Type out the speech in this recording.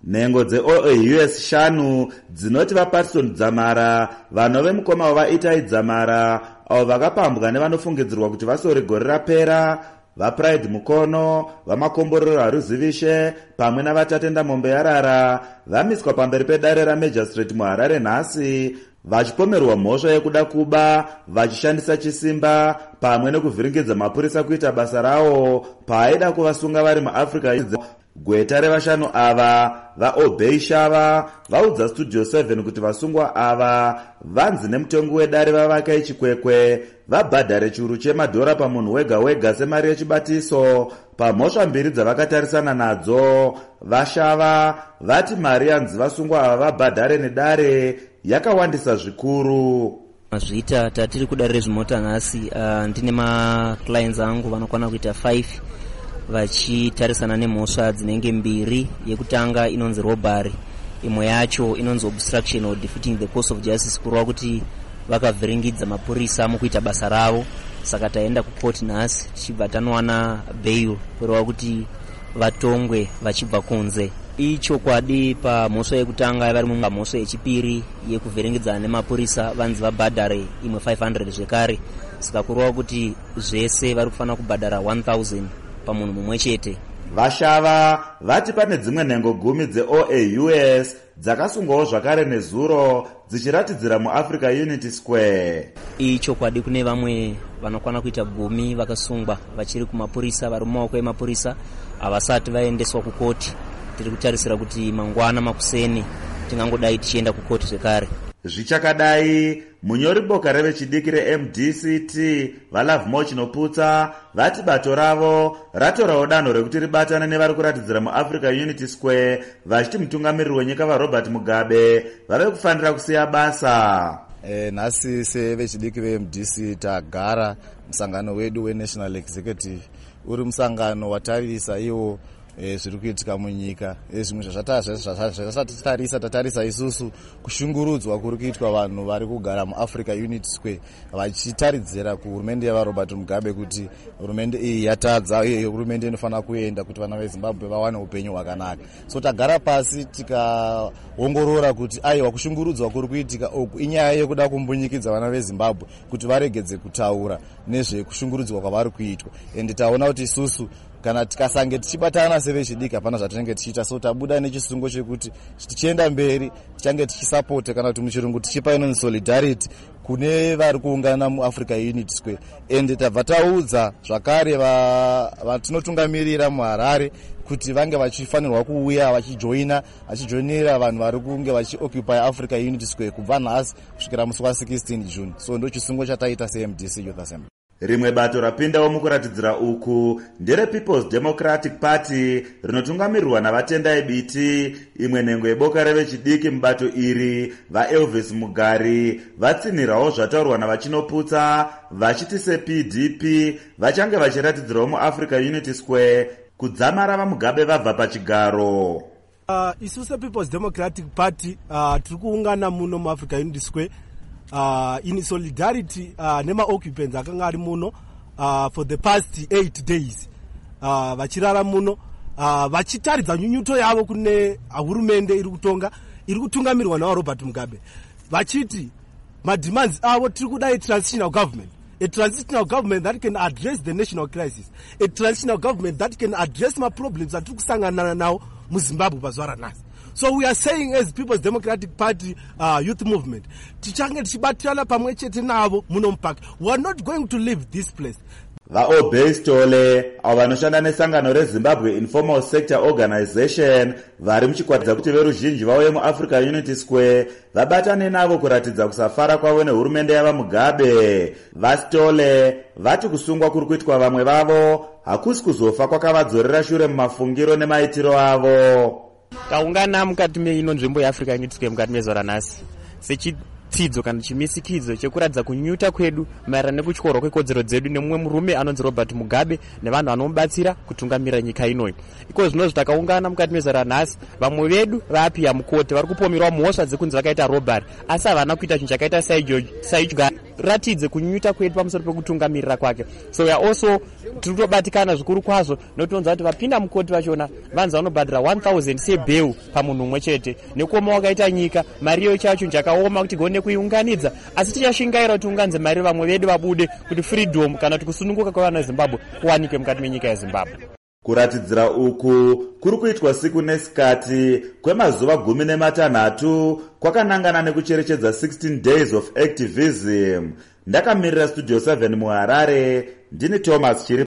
Nhengo dzeOAUS 5 dzinoti vaPatterson Dzamara, vanove mukoma wavaItai Dzamara, avo vakapambwa nevanofungidzirwa kuti vasori gore rapera, vaPride Mukono, vamakomborero Haruzivishe pamwe navatatenda Mombe Yarara vamiswa pamberi pedare raMagistrate muHarare nhasi, vachipomerwa mhosva yekuda kuba, vachishandisa chisimba pamwe nekuvhiringidza mapurisa kuita basa rawo paaida kuvasunga vari muAfrica. Gweta revashanu ava vaObey Shava vaudza Studio 7 kuti vasungwa ava vanzi nemutengo wedare vavaka ichikwekwe vabhadhare chiuru chemadhora pamunhu wega wega semari yechibatiso pamhosva mbiri dzavakatarisana nadzo. Vashava vati mari yanzi vasungwa ava vabhadhare nedare yakawandisa zvikuru. Mazvita tatiri kudare rezvimota nhasi, ndine maclients angu vanokwana kuita 5 vachitarisana nemhosva dzinenge mbiri. Yekutanga inonzi robbery, imwe yacho inonzi obstruction or defeating the course of justice, kureva kuti vakavhiringidza mapurisa mukuita basa ravo. Saka taenda kucourt nhasi tichibva tanowana bail kureva kuti vatongwe vachibva kunze. Ichokwadi pamhosva yekutanga vari mumhosva yechipiri yekuvhiringidzana nemapurisa vanzi vabhadhare imwe 500 zvekare. Saka kureva kuti zvese vari kufanira kubhadhara 1000 pamunhu mumwe chete. Vashava vati pane dzimwe nhengo 10 dzeOAUS dzakasungwawo zvakare nezuro dzichiratidzira muAfrica Unity Square. Ichokwadi kune vamwe vanokwana kuita 10 vakasungwa vachiri kumapurisa, vari mumaoko emapurisa havasati vaendeswa kukoti. Tiri kutarisira kuti mangwana makuseni tingangodai tichienda kukoti zvekare. Zvichakadai, munyori boka revechidiki reMDCT vaLove More Chinoputsa vati bato ravo ratorawo danho rekuti ribatane nevari kuratidzira muAfrica Unity Square vachiti mutungamiriri wenyika vaRobert Mugabe vave kufanira kusiya basa. Nhasi sevechidiki veMDC tagara musangano wedu weNational Executive uri musangano watarisa iwo zviri kuitika munyika. Zvimwe zvasati tatarisa isusu kushungurudzwa kuri kuitwa vanhu vari kugara muAfrica Unity Square vachitaridzira kuhurumende yavaRobert Mugabe kuti hurumende iyi yatadza uye hurumende inofanira kuenda kuti vana veZimbabwe vawane upenyu hwakanaka. So tagara pasi tikaongorora kuti aiwa kushungurudzwa kuri kuitika uku inyaya yekuda kumbunyikidza vana veZimbabwe kuti varegedze kutaura nezvekushungurudzwa kwavari kuitwa. Ende taona kuti isusu kana tikasange tichibatana sevechidiki hapana zvatinenge tichiita. So tabuda nechisungo chekuti tichienda mberi tichange tichisapota kana kuti muchirungu tichipa inonzi solidarity kune vari kuungana muAfrica Unity Square. Ende tabva taudza zvakare vatinotungamirira muHarare kuti vange vachifanirwa kuuya vachijoinira vanhu vari kunge vachioccupy Africa Unity Square kubva nhasi kusvikira musi wa16 June. So ndo chisungo chataita seMDC Youth Assembly. Rimwe bato rapindawo mukuratidzira uku ndere People's Democratic Party rinotungamirirwa navatenda eBiti. Imwe nhengo yeboka revechidiki mubato iri vaElvis Mugari vatsinhirawo zvataurwa navachinoputsa vachiti sePDP vachange vachiratidzirawo muAfrica Unity Square kudzamara vaMugabe vabva pachigaro. Isu sePeople's Democratic Party tiri kuungana muno muAfrica Unity Square in solidarity nema-occupants akanga ari muno for the past 8 days vachirara muno vachitaridza nyunyuto yavo kune hurumende iri kutungamirwa naRobert Mugabe vachiti mademands avo tiri kudai transitional government, a transitional government that can address the national crisis, a transitional government that can address my problems that tiri kusangana nawo muZimbabwe pazuva ranhasi. So we are saying as People's Democratic Party youth movement, tichange tichibatirana pamwe chete navo muno mupaka. We are not going to leave this place. VaObey Stole avo vanoshanda nesangano reZimbabwe Informal Sector Organization vari muchikwatidza kuti veruzhinji vauye muAfrica Unity Square vabatane navo kuratidza kusafara kwavo nehurumende yavaMugabe. VaStole vati kusungwa kuri kuitwa vamwe vavo hakusi kuzofa kwakavadzorera shure mumafungiro nemaitiro avo. Taungana mukati meino nzvimbo yeAfrica Unity Square mukati mezuva ranhasi sechitsidzo kana chimisikidzo chekuratidza kunyuta kwedu maererano nekutyorwa kwekodzero dzedu nemumwe murume anonzi Robert Mugabe nevanhu vanomubatsira kutungamira nyika inoyi. Iko zvinozvi takaungana mukati mezuva ranhasi, vamwe vedu vaapiwa mukoti vari kupomerwa mhosva dzekunzi vakaita robbery asi havana kuita chinhu chakaita saicho tiratidze kunyunyuta kwedu pamusoro pekutungamirira kwake. So we are also tinotobatikana zvikuru kwazvo notonza kuti vapinda mukoti vachona vanza vanobhadhira 1000 sebail pamunhu umwe chete. Nekuoma wakaita nyika mari iyo chacho chakaoma kuti gone kuiunganidza, asi tichashingaira kuti unganze mari vamwe vedu vabude kuti freedom kana kuti kusununguka kwevana veZimbabwe kuwanikwe mukati menyika yeZimbabwe. Kuratidzira uku kuri kuitwa siku nesikati kwemazuva 16 kwakanangana nekucherechedza 16 days of activism. Ndakamirira Studio 7 muHarare, ndini Thomas Chiri.